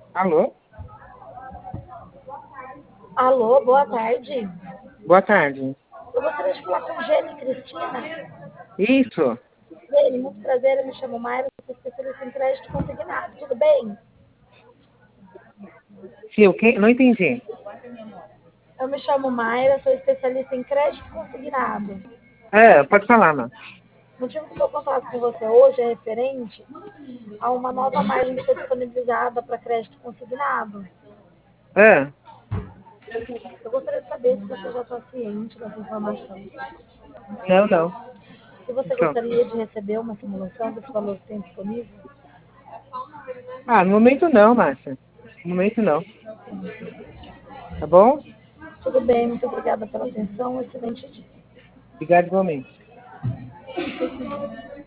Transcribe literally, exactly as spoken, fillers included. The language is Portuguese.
Alô? Alô, boa tarde. Boa tarde. Eu gostaria de falar com Gene Cristina. Isso. Gene, muito prazer, eu me chamo Mayra, sou especialista em crédito consignado, tudo bem? Sim, o quê? Não entendi. Eu me chamo Mayra, sou especialista em crédito consignado. É, pode falar, mano. O motivo do meu contato com você hoje é referente a uma nova margem que foi disponibilizada para crédito consignado. É. Eu gostaria de saber se você já está ciente dessa informação. Não, não. Se você Então. gostaria de receber uma simulação desse valor que tem disponível. Ah, no momento não, Márcia. No momento não. Tá bom? Tudo bem, muito obrigada pela atenção, um excelente dia. Obrigado igualmente.